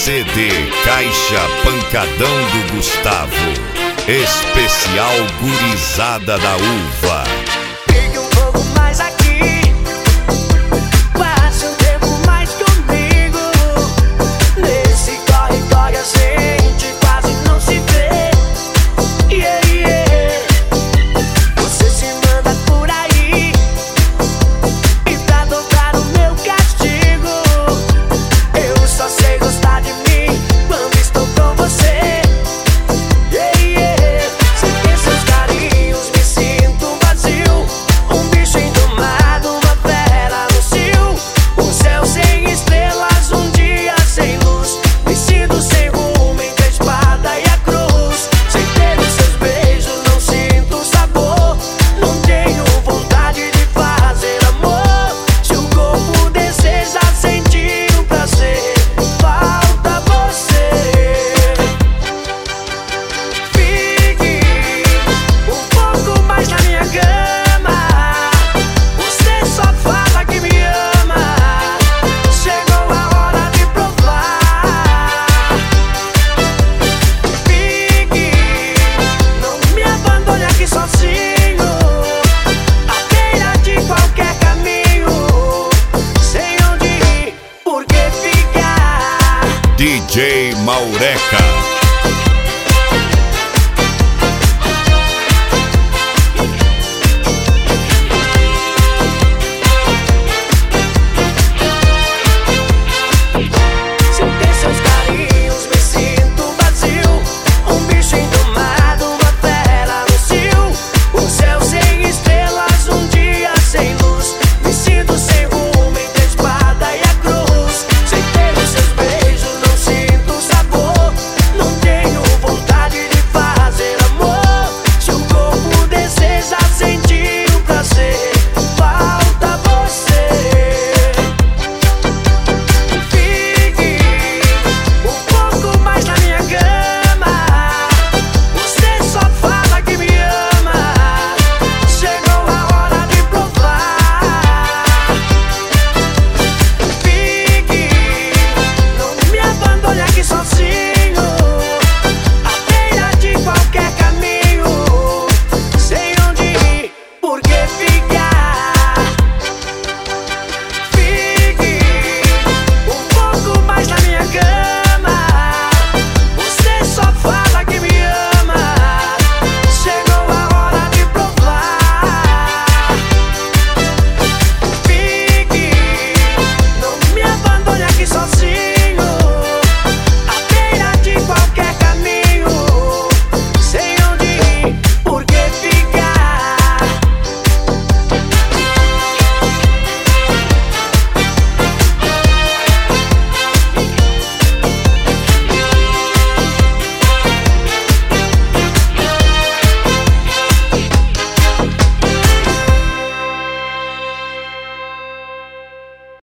CD Caixa Pancadão do Gustavo. Especial Gurizada da Uva. Fique um pouco mais aqui, passe um tempo mais comigo. Nesse corre-corre a gente quase não se vê. Yeah, yeah. Você se manda por aí e pra dobrar o meu castigo, eu só sei gostar de mim quando estou com você. Yeah, yeah. Sem ter seus carinhos me sinto vazio, um bicho indomado, uma fera no cio. Um céu sem estrelas, um dia sem luz. Me sinto sem rumo entre a espada e a cruz. Sem ter os seus beijos não sinto sabor. Não tenho vontade de fazer amor. Se o corpo deseja sentir o prazer, falta você. Fique um pouco mais na minha cama. Você só fala que me ama. Chegou a hora de provar. Fique, não me abandone aqui sozinho, à beira de qualquer caminho, sem onde ir, porque ficar. DJ Maureca.